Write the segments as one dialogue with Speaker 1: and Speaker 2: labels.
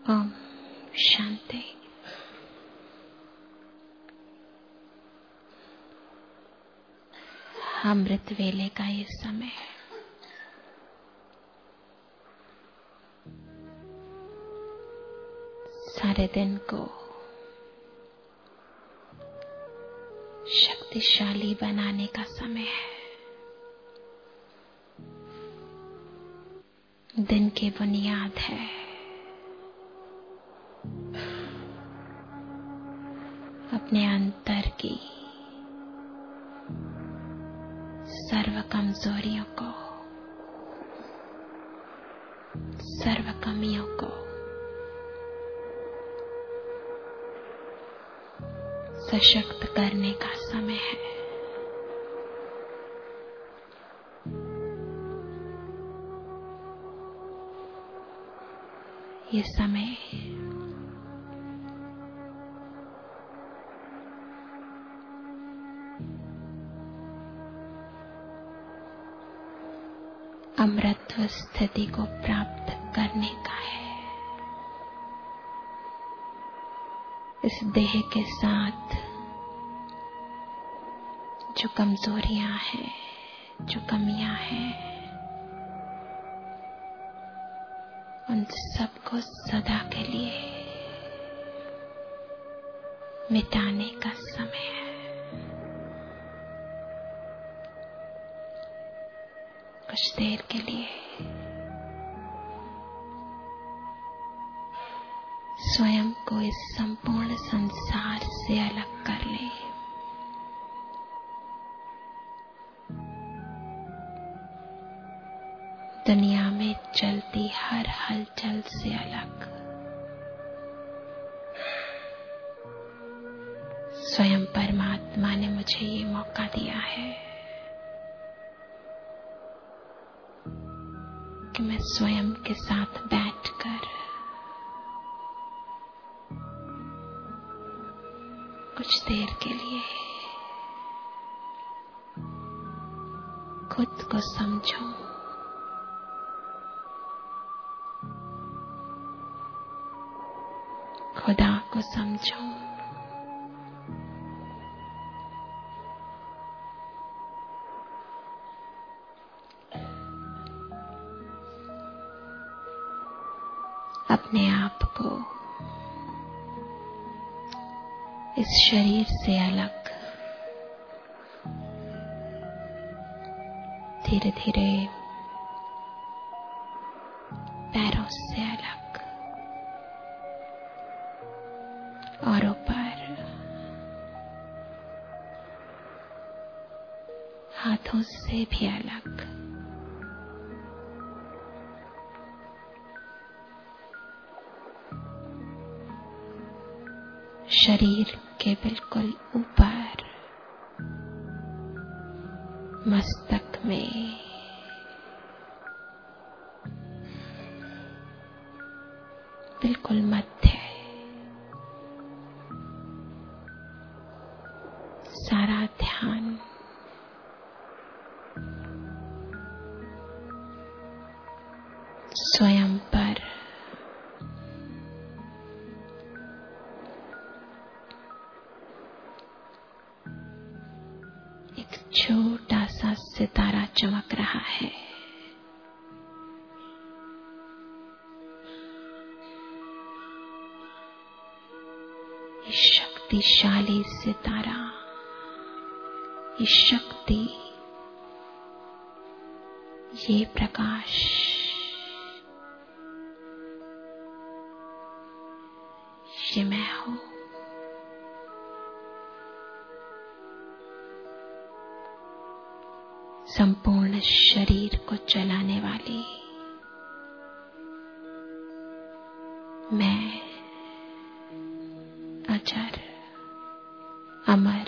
Speaker 1: ओम शांति। अमृत वेले का ये समय है। सारे दिन को शक्तिशाली बनाने का समय है। दिन की बुनियाद है। अपने अंतर की सर्व कमजोरियों को, सर्व कमियों को सशक्त करने का समय है। ये समय अमृतत्व स्थिति को प्राप्त करने का है। इस देह के साथ जो कमजोरियां हैं, जो कमियां हैं, उन सबको सदा के लिए मिटाने का समय है। कुछ देर के लिए स्वयं को इस संपूर्ण संसार से अलग कर ले। दुनिया में चलती हर हलचल से अलग स्वयं परमात्मा ने मुझे ये मौका दिया है कि मैं स्वयं के साथ बैठकर कुछ देर के लिए खुद को समझूं, खुदा को समझूं, अपने आप को इस शरीर से अलग धीरे धीरे पैरों से अलग और ऊपर हाथों से भी अलग शरीर के बिल्कुल ऊपर मस्तक में बिल्कुल मध्य सारा ध्यान स्वयं पर एक छोटा सा सितारा चमक रहा है। ये शक्तिशाली सितारा, ये शक्ति, ये प्रकाश ये मैं हूं। संपूर्ण शरीर को चलाने वाली मैं अजर, अमर,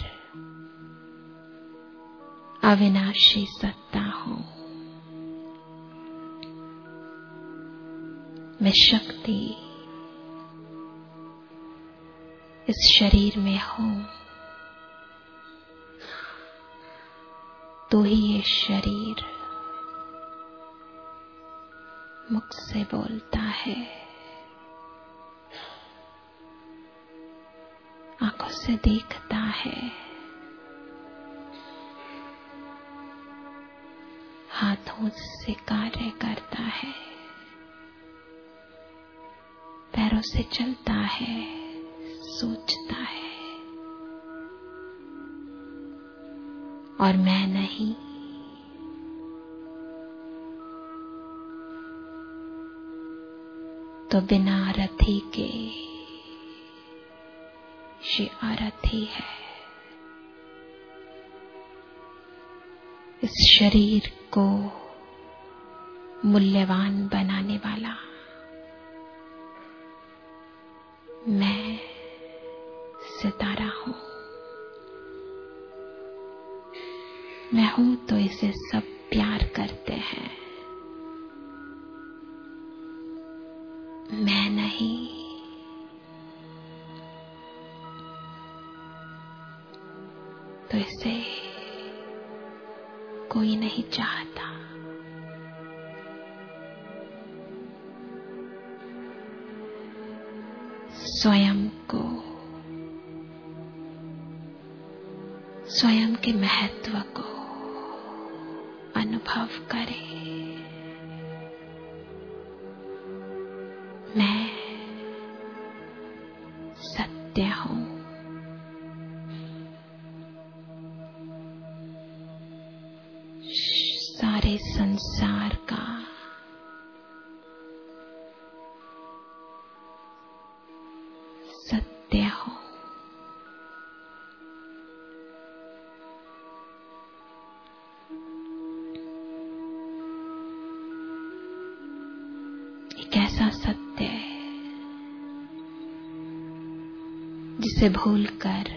Speaker 1: अविनाशी सत्ता हूं। मैं शक्ति इस शरीर में हूं, तो ही ये शरीर मुख से बोलता है, आंखों से देखता है, हाथों से कार्य करता है, पैरों से चलता है, सोचता है, और मैं नहीं। तो बिना रथी के ये अरथी है। इस शरीर को मूल्यवान बनाने वाला मैं सितारा हूं। मैं हूं तो इसे सब प्यार करते हैं। मैं नहीं। तो इसे कोई नहीं चाहता। स्वयं को, स्वयं के महत्व को अनुभव करे। मैं सत्य हूं। सारे संसार का सत्य हूं। एक ऐसा सत्य है जिसे भूलकर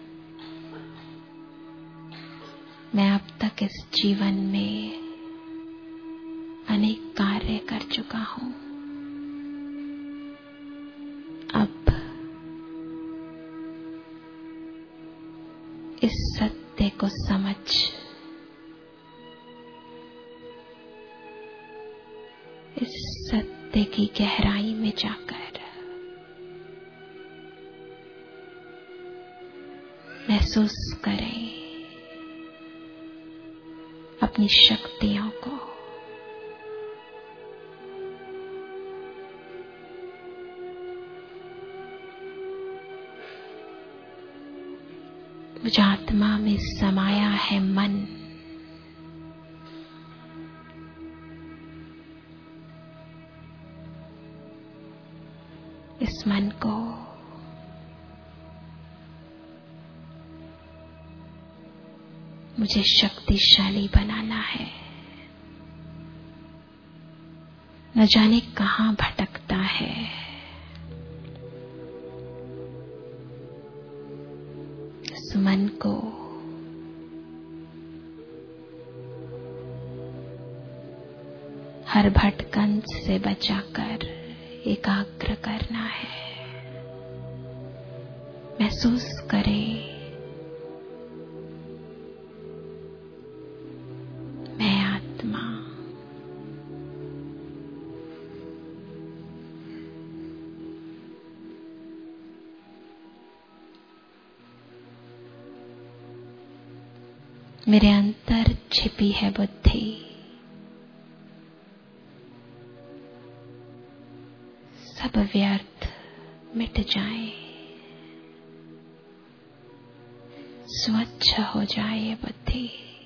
Speaker 1: मैं अब तक इस जीवन में अनेक कार्य कर चुका हूं। अब इस सत्य को समझ इस सत्य की गहराई में जाकर महसूस करें अपनी शक्तियों को। मुझ आत्मा में समाया है मन। इस मन को मुझे शक्तिशाली बनाना है। न जाने कहां भटकता है। इस मन को हर भटकन से बचाकर एकाग्र करना है। महसूस करें मैं आत्मा मेरे अंतर छिपी है बुद्धि। सब व्यर्थ मिट जाए, स्वच्छ हो जाए ये बुद्धि।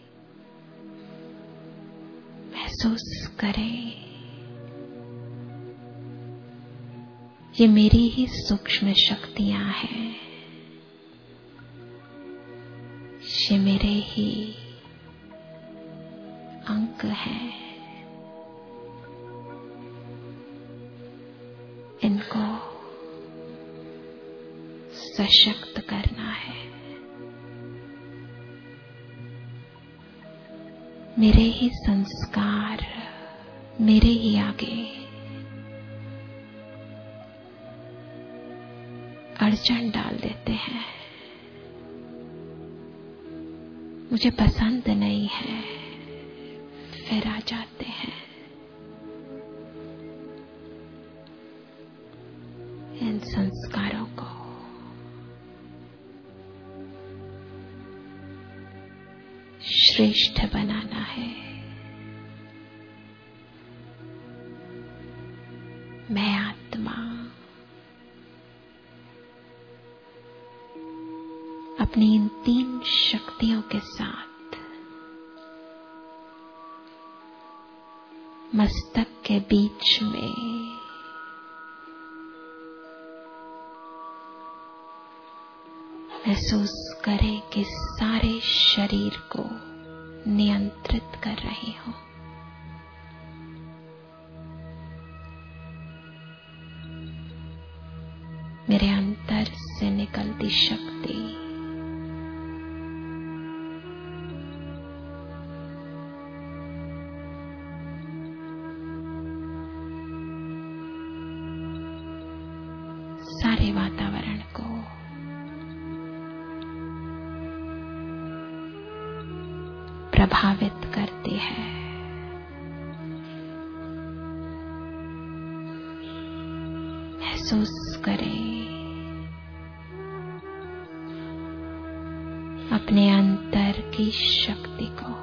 Speaker 1: महसूस करें ये मेरी ही सूक्ष्म शक्तियां हैं। ये मेरे ही अंक हैं। इनको सशक्त करना है। मेरे ही संस्कार मेरे ही आगे अड़चन डाल देते हैं। मुझे पसंद नहीं है, फिर आ जाते हैं। इन संस्कारों को श्रेष्ठ बनाना है। मैं आत्मा अपनी इन 3 शक्तियों के साथ मस्तक के बीच में महसूस करें कि सारे शरीर को नियंत्रित कर रही हूं। मेरे अंतर से निकलती शक्ति सारे वातावरण को प्रभावित करती है। महसूस करें अपने अंतर की शक्ति को।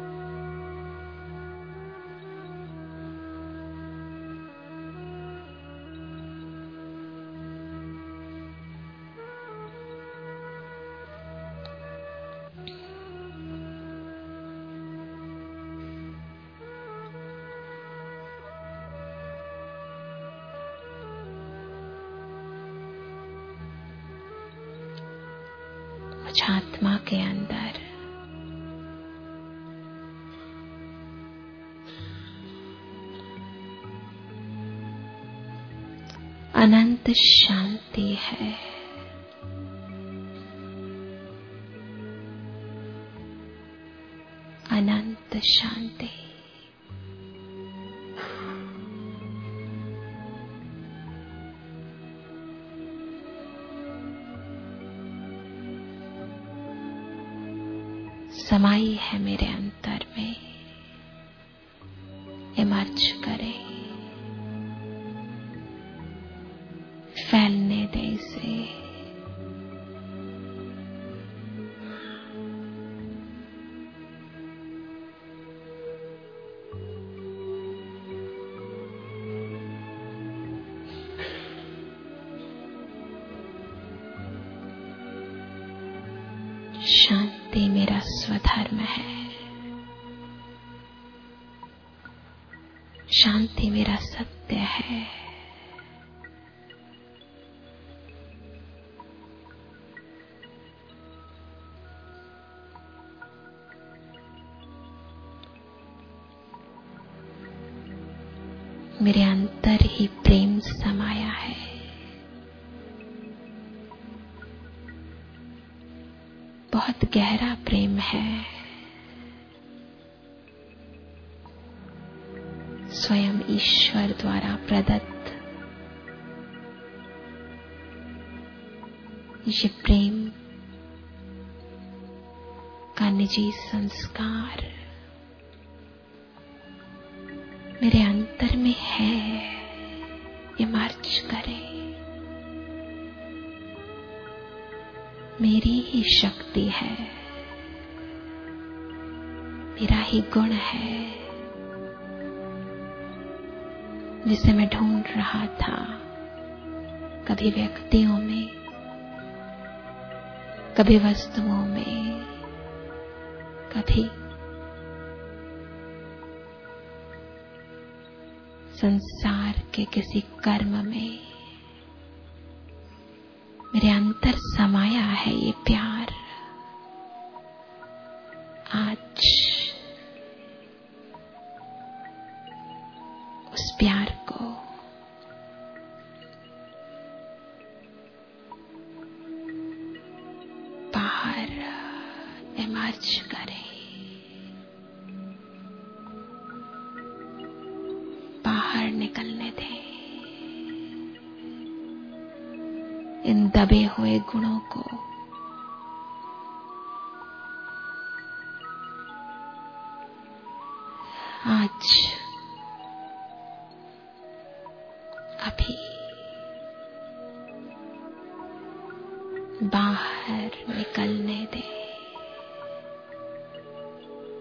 Speaker 1: कुछ आत्मा के अंदर अनंत शांति है। अनंत शांति। समाई है मेरे अंतर में। इमर्ज करें, फैलने दे इसे। शांति मेरा स्वधर्म है। शांति मेरा सत्य है। मेरे अंतर ही प्रेम समाया है। बहुत गहरा प्रेम है। स्वयं ईश्वर द्वारा प्रदत्त ये प्रेम का निजी संस्कार मेरे अंतर में है। इमर्ज करें। मेरी ही शक्ति है। मेरा ही गुण है जिसे मैं ढूंढ रहा था। कभी व्यक्तियों में, कभी वस्तुओं में, कभी संसार के किसी कर्म में। मेरे अंतर समाया है ये प्यार। आज उस प्यार को बाहर इमर्ज करें। बाहर निकलने दें इन दबे हुए गुणों को। आज अभी बाहर निकलने दें।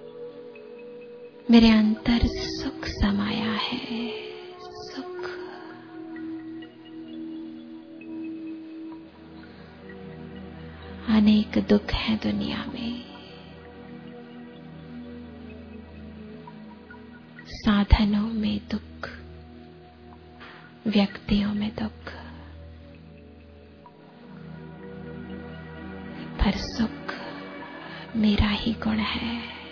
Speaker 1: मेरे अंतर सुख समाया है। सुख अनेक दुख हैं दुनिया में, साधनों में दुख, व्यक्तियों में दुख, पर सुख मेरा ही गुण है।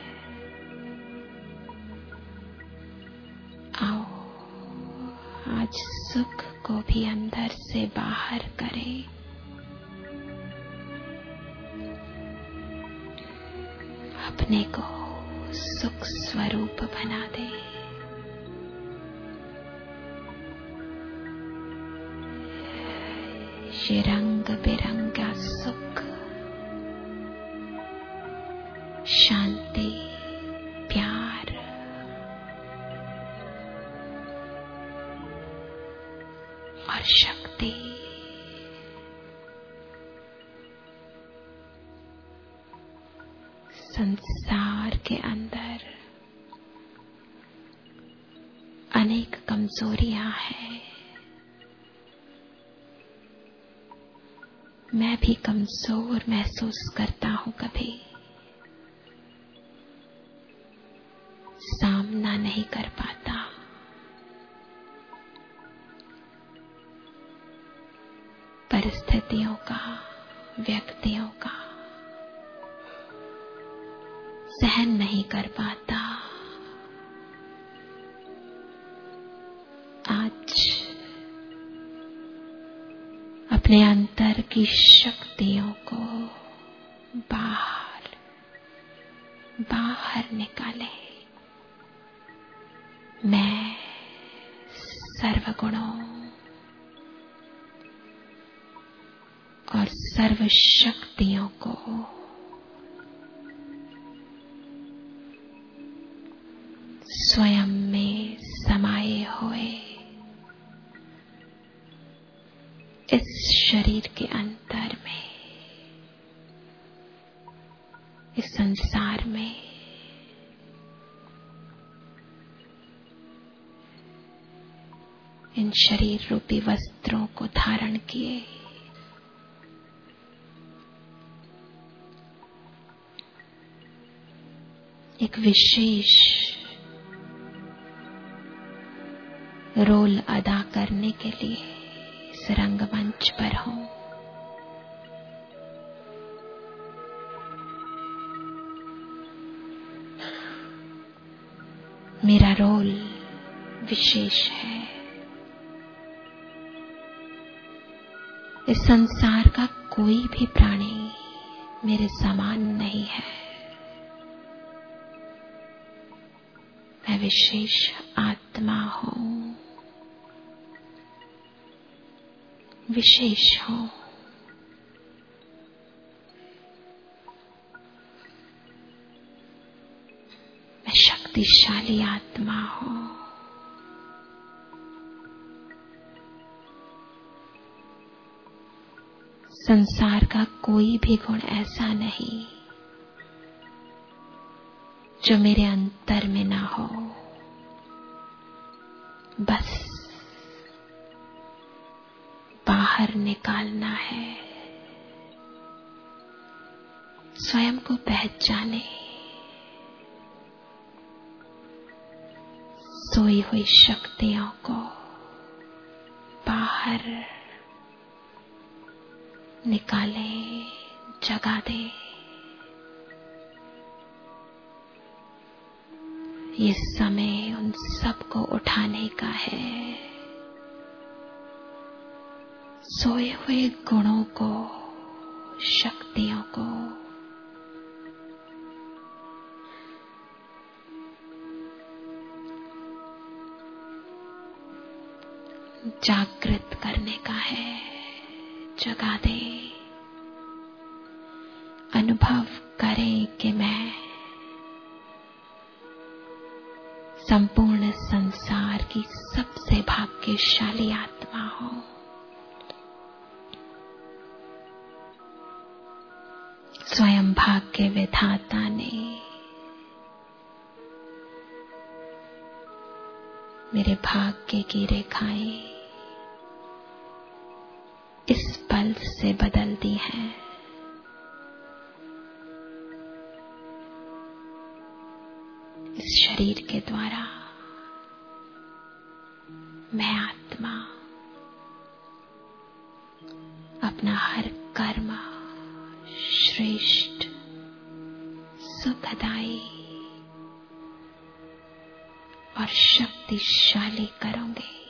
Speaker 1: आओ आज सुख को भी अंदर से बाहर करें। अपने को सुख स्वरूप बना दे। ये रंग बिरंगा सुख, शांति, प्यार, और शक्ति संसार के अंदर अनेक कमजोरियां हैं। मैं भी कमजोर महसूस करता हूं, कभी सामना नहीं कर पाता। परिस्थितियों का, व्यक्तियों का सहन नहीं कर पाता। आज अपने अंतर की शक्तियों को बाहर बाहर निकाले। मैं सर्वगुणों और सर्व शक्तियों को स्वयं में समाये हुए इस शरीर के अंतर में, इस संसार में इन शरीर रूपी वस्त्रों को धारण किए एक विशेष रोल अदा करने के लिए इस रंगमंच पर हूं। मेरा रोल विशेष है। इस संसार का कोई भी प्राणी मेरे समान नहीं है। मैं विशेष आत्मा हूं, विशेष हूं। मैं शक्तिशाली आत्मा हूं। संसार का कोई भी गुण ऐसा नहीं जो मेरे अंतर में ना हो। बस बाहर निकालना है। स्वयं को पहचाने। सोई हुई शक्तियों को बाहर निकाले, जगा दे। ये समय उन सबको उठाने का है। सोए हुए गुणों को, शक्तियों को जागृत करने का है। जगा दे। अनुभव करें कि मैं संपूर्ण संसार की सबसे भाग्यशाली आत्मा हूं। स्वयं भाग्य विधाता ने मेरे भाग्य की रेखाएं इस पल से बदलती हैं। इस शरीर के द्वारा मैं आत्मा अपना हर कर्म श्रेष्ठ, सुखदायी और शक्तिशाली करूंगी।